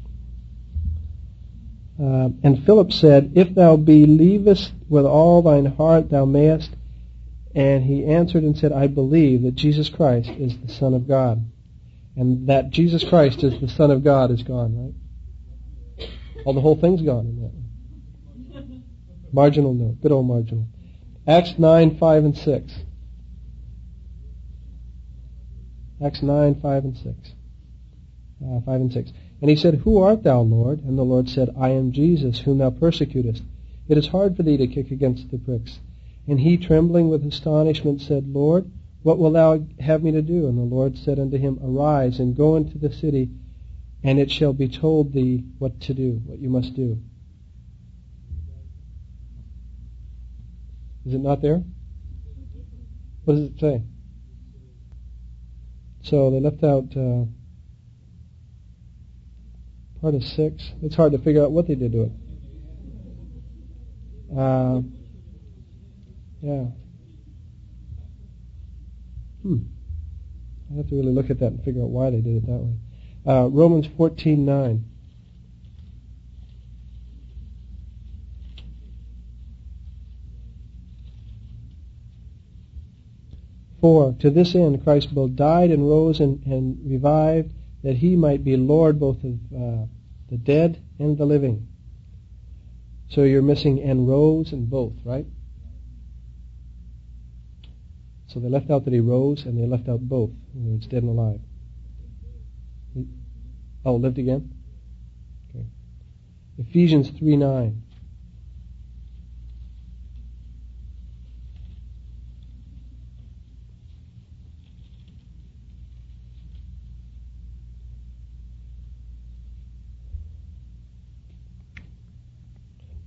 Uh, and Philip said, If thou believest with all thine heart, thou mayest. And he answered and said, I believe that Jesus Christ is the Son of God. And that Jesus Christ is the Son of God is gone, right? Well, the whole thing's gone in that one. Marginal note. Good old marginal. Acts nine, five, and six. Acts nine, five, and six. Uh, five and six. And he said, Who art thou, Lord? And the Lord said, I am Jesus, whom thou persecutest. It is hard for thee to kick against the pricks. And he, trembling with astonishment, said, Lord, what wilt thou have me to do? And the Lord said unto him, Arise, and go into the city, and it shall be told thee what to do, what you must do. Is it not there? What does it say? So they left out uh, part of six. It's hard to figure out what they did to it. Uh, yeah. Hmm. I have to really look at that and figure out why they did it that way. Uh, Romans fourteen nine. For to this end Christ both died and rose and, and revived, that he might be Lord both of uh, the dead and the living. So you're missing and rose and both, right? So they left out that he rose, and they left out both. In other words, dead and alive. Oh, lived again? Okay. Ephesians three nine.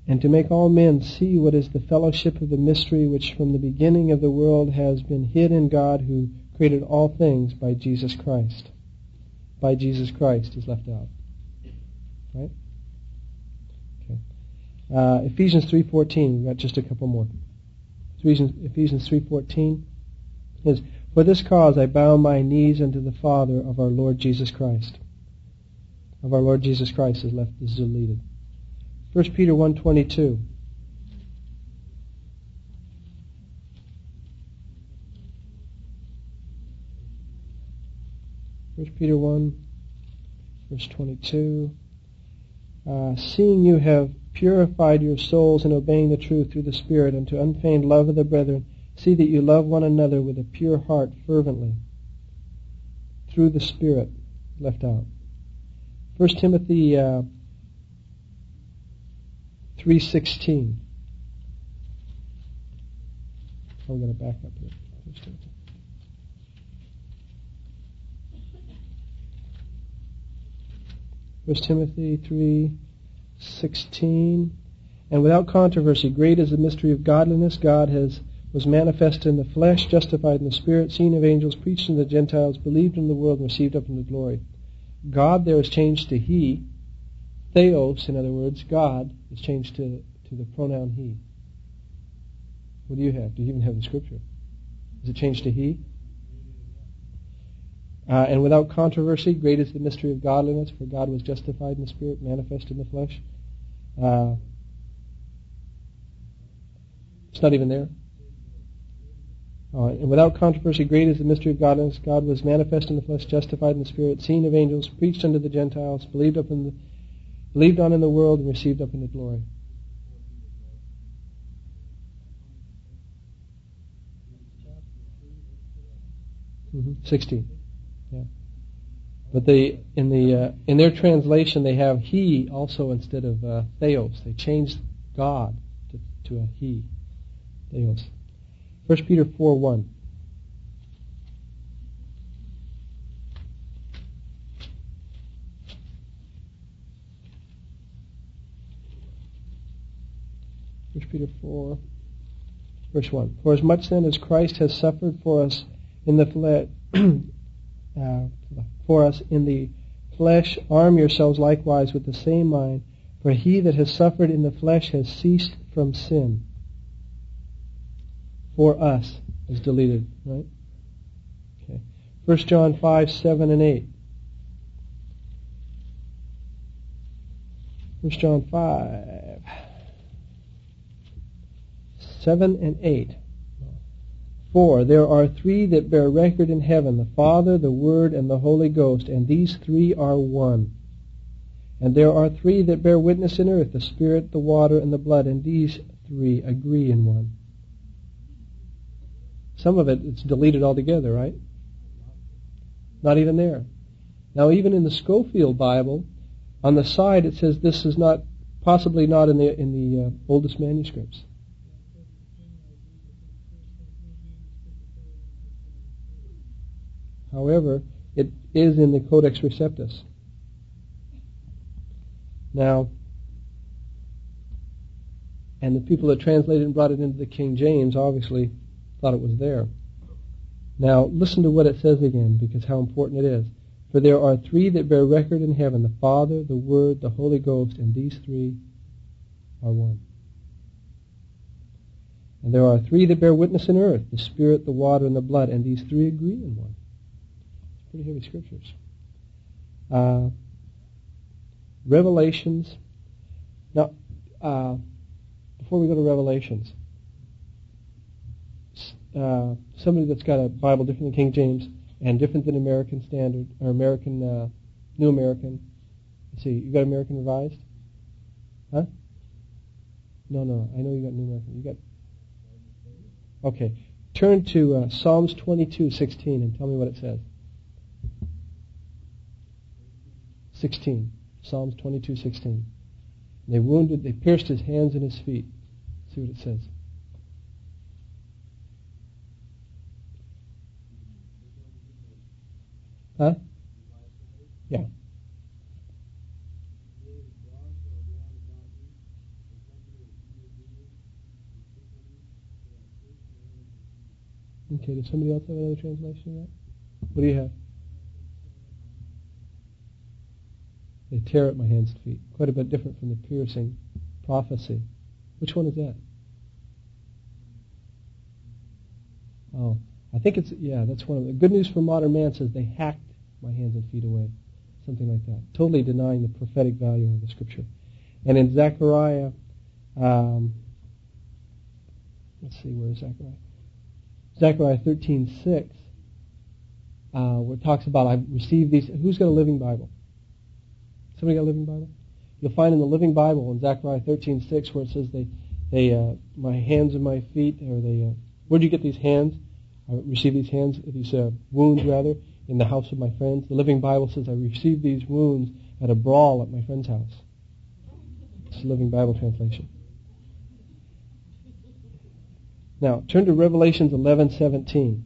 and to make all men see what is the fellowship of the mystery which from the beginning of the world has been hid in God who created all things by Jesus Christ. By Jesus Christ is left out. Right? Okay. Uh, Ephesians three fourteen. We've got just a couple more. Ephesians, Ephesians three fourteen is, for this cause I bow my knees unto the Father of our Lord Jesus Christ. Of our Lord Jesus Christ is left is deleted. First Peter one twenty-two. First Peter one, verse twenty-two. Uh, seeing you have purified your souls in obeying the truth through the Spirit unto unfeigned love of the brethren, see that you love one another with a pure heart fervently. Through the Spirit, left out. First Timothy uh, three sixteen. I'm going to back up here. First Timothy. First Timothy three sixteen. And without controversy, great is the mystery of godliness. God has was manifest in the flesh, justified in the Spirit, seen of angels, preached in the Gentiles, believed in the world, and received up into glory. God there is changed to He. Theos, in other words, God, is changed to, to the pronoun He. What do you have? Do you even have the Scripture? Is it changed to He? Uh, and without controversy, great is the mystery of godliness, for God was justified in the Spirit, manifest in the flesh. Uh, it's not even there. Uh, and without controversy, great is the mystery of godliness. God was manifest in the flesh, justified in the Spirit, seen of angels, preached unto the Gentiles, believed up in the, believed on in the world, and received up into glory. Mm-hmm. Sixteen. Yeah. But they in the uh, in their translation they have He also instead of uh, Theos. They changed God to, to a He. Theos. First Peter four one. First Peter four, verse one. For as much then as Christ has suffered for us in the flesh, uh, for us in the flesh, arm yourselves likewise with the same mind. For he that has suffered in the flesh has ceased from sin. For us is deleted, right? Okay. First John five, seven and eight. First John five, seven and eight. For there are three that bear record in heaven, the Father, the Word, and the Holy Ghost, and these three are one. And there are three that bear witness in earth, the Spirit, the water, and the blood, and these three agree in one. Some of it, it's deleted altogether, right? Not even there. Now, even in the Scofield Bible, on the side it says this is not, possibly not in the in the uh, oldest manuscripts. However, it is in the Codex Receptus. Now, and the people that translated and brought it into the King James obviously thought it was there. Now, listen to what it says again, because how important it is. For there are three that bear record in heaven, the Father, the Word, the Holy Ghost, and these three are one. And there are three that bear witness in earth, the Spirit, the water, and the blood, and these three agree in one. Pretty heavy scriptures. Uh, Revelations. Now, uh, before we go to Revelations, uh, somebody that's got a Bible different than King James and different than American Standard or American uh, New American. Let's see, you got American Revised? Huh? No, no, I know you got New American. You got. Okay, turn to uh, Psalms twenty-two sixteen and tell me what it says. sixteen. Psalms twenty-two sixteen. They wounded, they pierced his hands and his feet. See what it says. Huh? Yeah. Okay, does somebody else have another translation of that? What do you have? They tear at my hands and feet. Quite a bit different from the piercing prophecy. Which one is that? Oh, I think it's, yeah, that's one of the good news for modern man says they hacked my hands and feet away. Something like that. Totally denying the prophetic value of the scripture. And in Zechariah, um, let's see, where is Zechariah? Zechariah thirteen six, uh, where it talks about, I've received these. Who's got a Living Bible? Somebody got a Living Bible? You'll find in the Living Bible in Zechariah thirteen six where it says, they, they, uh, my hands and my feet, or they, uh, where'd you get these hands? I received these hands, these uh, wounds rather, in the house of my friends. The Living Bible says, I received these wounds at a brawl at my friend's house. It's the Living Bible translation. Now, turn to Revelations eleven seventeen.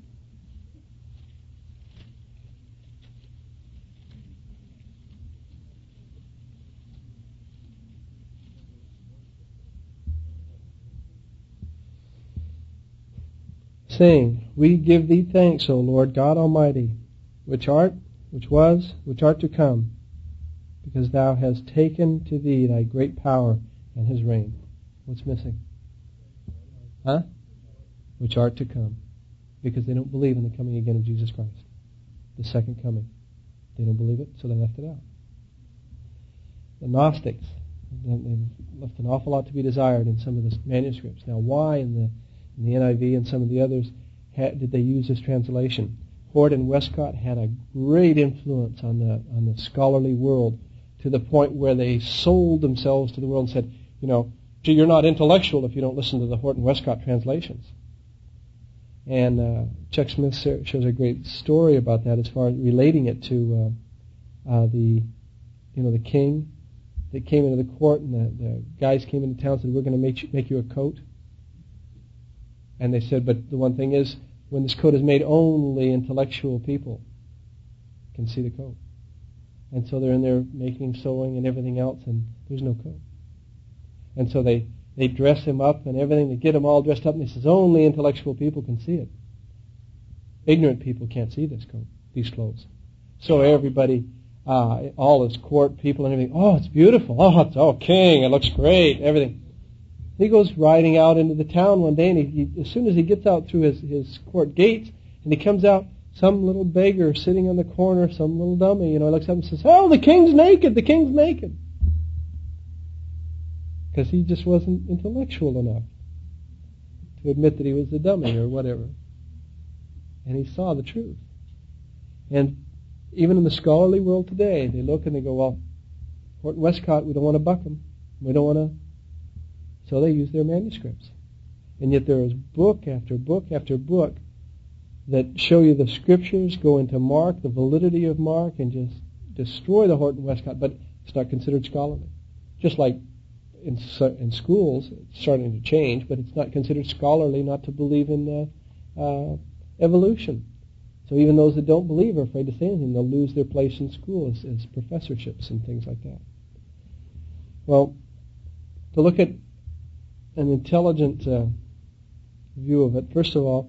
Saying, we give thee thanks, O Lord God Almighty, which art, which was, which art to come, because thou hast taken to thee thy great power and his reign. What's missing? Huh? Which art to come. Because they don't believe in the coming again of Jesus Christ. The second coming. They don't believe it, so they left it out. The Gnostics, they've left an awful lot to be desired in some of the manuscripts. Now, why in the in the N I V and some of the others had, did they use this translation? Hort and Westcott had a great influence on the on the scholarly world, to the point where they sold themselves to the world and said, you know, gee, you're not intellectual if you don't listen to the Hort and Westcott translations. And uh, Chuck Smith shows a great story about that, as far as relating it to uh, uh, the, you know, the king that came into the court, and the, the guys came into town and said, we're going to make you, make you a coat. And they said, but the one thing is, when this coat is made, only intellectual people can see the coat. And so they're in there making, sewing, and everything else, and there's no coat. And so they, they dress him up and everything. They get him all dressed up, and he says, only intellectual people can see it. Ignorant people can't see this coat, these clothes. So everybody, uh, all his court people and everything, oh, it's beautiful. Oh, it's, oh, king, it looks great, everything. He goes riding out into the town one day, and he, he, as soon as he gets out through his, his court gates, and he comes out, some little beggar sitting on the corner, some little dummy, you know, looks up and says, oh, the king's naked, the king's naked. Because he just wasn't intellectual enough to admit that he was the dummy or whatever. And he saw the truth. And even in the scholarly world today, they look and they go, well, Hort and Westcott, we don't want to buck them. We don't want to. So they use their manuscripts. And yet there is book after book after book that show you the scriptures, go into Mark, the validity of Mark, and just destroy the Hort and Westcott, but it's not considered scholarly. Just like in in schools, it's starting to change, but it's not considered scholarly not to believe in uh, uh, evolution. So even those that don't believe are afraid to say anything. They'll lose their place in school as, as professorships and things like that. Well, to look at an intelligent uh, view of it, first of all,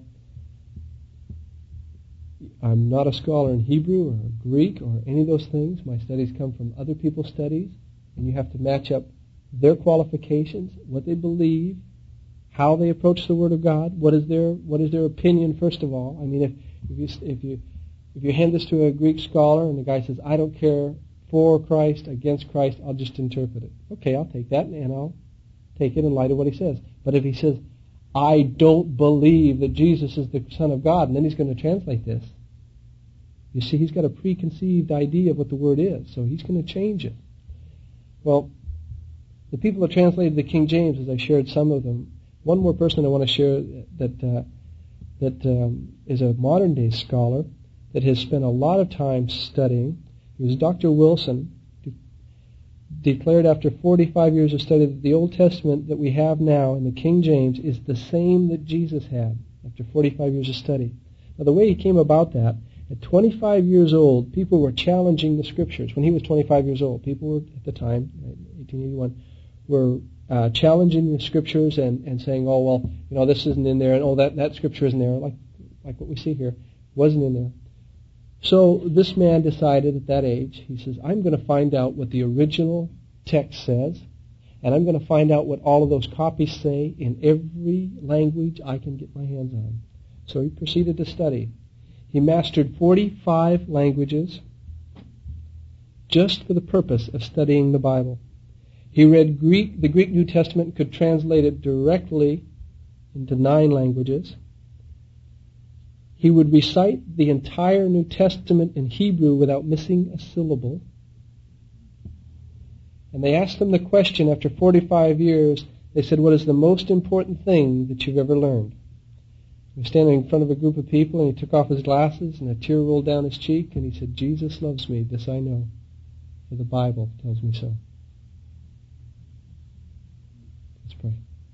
I'm not a scholar in Hebrew or Greek or any of those things. My studies come from other people's studies, and you have to match up their qualifications, what they believe, how they approach the Word of God, what is their what is their opinion, first of all. I mean, if if you if you if you hand this to a Greek scholar and the guy says, I don't care for Christ, against Christ, I'll just interpret it. Okay, I'll take that and I'll take it in light of what he says. But if he says, I don't believe that Jesus is the Son of God, and then he's going to translate this, you see, he's got a preconceived idea of what the word is, so he's going to change it. Well, the people that translated the King James, as I shared some of them, one more person I want to share that uh, that um, is a modern day scholar that has spent a lot of time studying. He was Doctor Wilson, de- declared after forty-five years of study that the Old Testament that we have now in the King James is the same that Jesus had after forty-five years of study. Now, the way he came about that, at twenty-five years old, people were challenging the Scriptures. When he was twenty-five years old, people were, at the time, eighteen eighty-one, were uh, challenging the Scriptures and, and saying, oh, well, you know, this isn't in there, and oh, that, that Scripture isn't there, like like what we see here, wasn't in there. So this man decided at that age, he says, I'm going to find out what the original text says, and I'm going to find out what all of those copies say in every language I can get my hands on. So he proceeded to study. He mastered forty-five languages just for the purpose of studying the Bible. He read Greek, the Greek New Testament, and could translate it directly into nine languages. He would recite the entire New Testament in Hebrew without missing a syllable. And they asked him the question after forty-five years, they said, what is the most important thing that you've ever learned? He was standing in front of a group of people, and he took off his glasses, and a tear rolled down his cheek, and he said, Jesus loves me, this I know, for the Bible tells me so. Let's pray.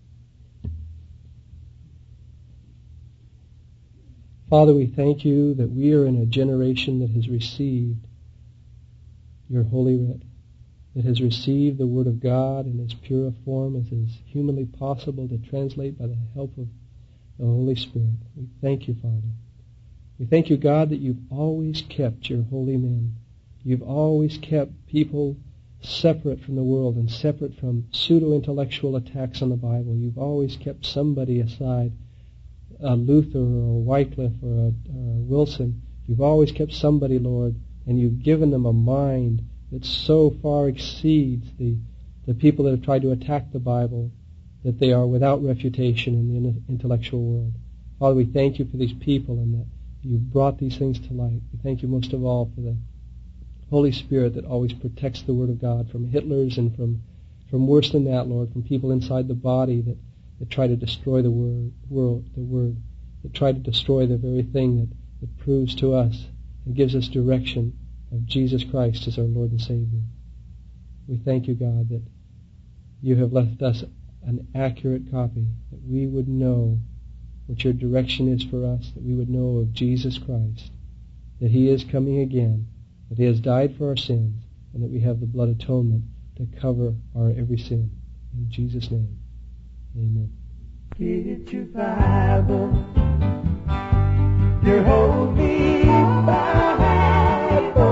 Father, we thank you that we are in a generation that has received your holy writ, that has received the Word of God in as pure a form as is humanly possible to translate by the help of the Holy Spirit. We thank you, Father. We thank you, God, that you've always kept your holy men. You've always kept people separate from the world and separate from pseudo-intellectual attacks on the Bible. You've always kept somebody aside, a Luther or a Wycliffe or a, or a Wilson. You've always kept somebody, Lord, and you've given them a mind that so far exceeds the, the people that have tried to attack the Bible that they are without refutation in the intellectual world. Father, we thank you for these people and that you've brought these things to light. We thank you most of all for the Holy Spirit that always protects the Word of God from Hitlers and from, from worse than that, Lord, from people inside the body that, that try to destroy the word, world, the Word, that try to destroy the very thing that, that proves to us and gives us direction of Jesus Christ as our Lord and Savior. We thank you, God, that you have left us an accurate copy, that we would know what your direction is for us, that we would know of Jesus Christ, that he is coming again, that he has died for our sins, and that we have the blood atonement to cover our every sin. In Jesus' name, amen.
Get your Bible, your holy Bible.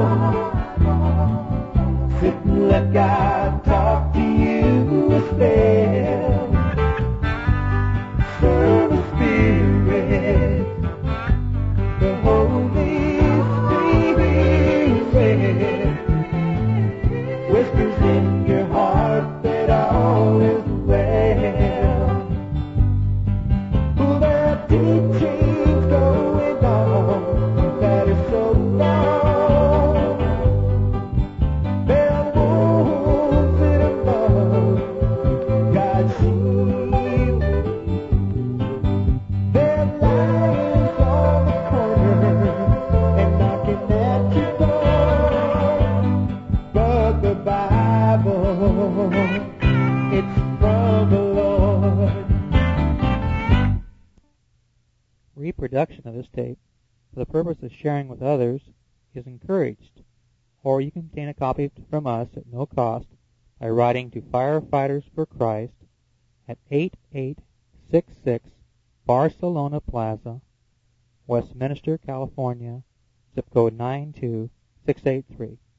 Sit and let God talk to you a spell. Serve the Spirit, the Holy Spirit whispers in your heart that all is well. Oh, there are teachings going on that is so long. There are wolves in among God's sheep. There are lions on the corner and knocking at your door. But the Bible, it's from the Lord.
Reproduction of this tape for the purpose of sharing with others is encouraged, or you can obtain a copy from us at no cost by writing to Firefighters for Christ at eight eight six six Barcelona Plaza, Westminster, California, zip code nine two six eight three.